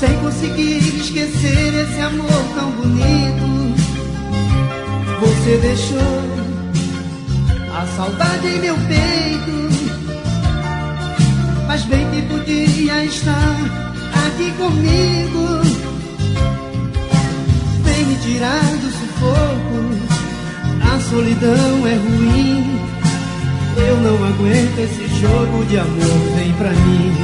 sem conseguir esquecer esse amor tão bonito. Você deixou a saudade em meu peito, mas bem que podia estar aqui comigo. Vem me tirar do sufoco, a solidão é ruim. Eu não aguento esse jogo de amor, vem pra mim.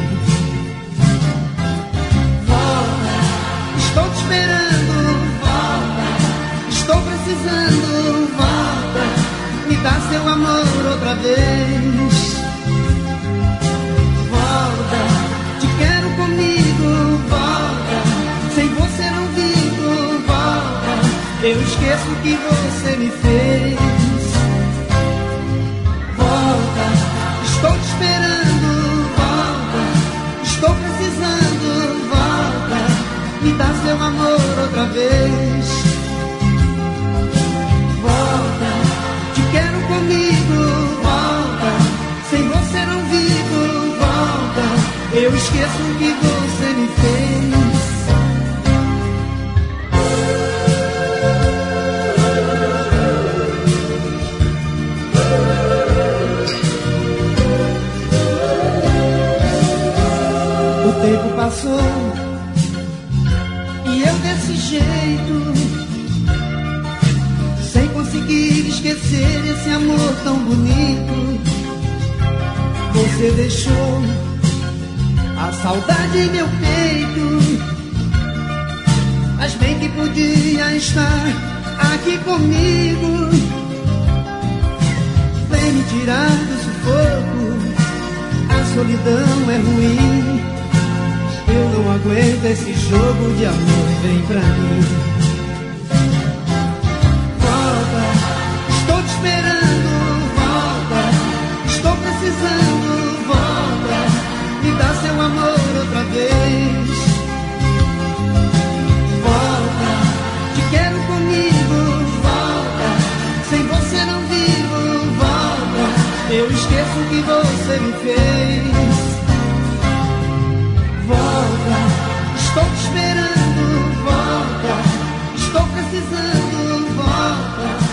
Volta, estou te esperando, volta, estou precisando, volta, me dá seu amor outra vez. Volta, te quero comigo, volta, sem você não vivo, volta, eu esqueço o que você me fez. Estou te esperando, volta, estou precisando, volta, me dá seu amor outra vez. Volta, te quero comigo, volta, sem você não vivo, volta, eu esqueço o que você me fez. O tempo passou e eu desse jeito, sem conseguir esquecer esse amor tão bonito. Você deixou a saudade em meu peito, mas bem que podia estar aqui comigo. Vem me tirar do sufoco, a solidão é ruim. Eu não aguento esse jogo de amor, vem pra mim. Volta, estou te esperando, volta, estou precisando, volta, me dá seu amor outra vez. Volta, te quero comigo, volta, sem você não vivo, volta, eu esqueço o que você me fez. Volta, estou te esperando, volta, estou precisando, volta,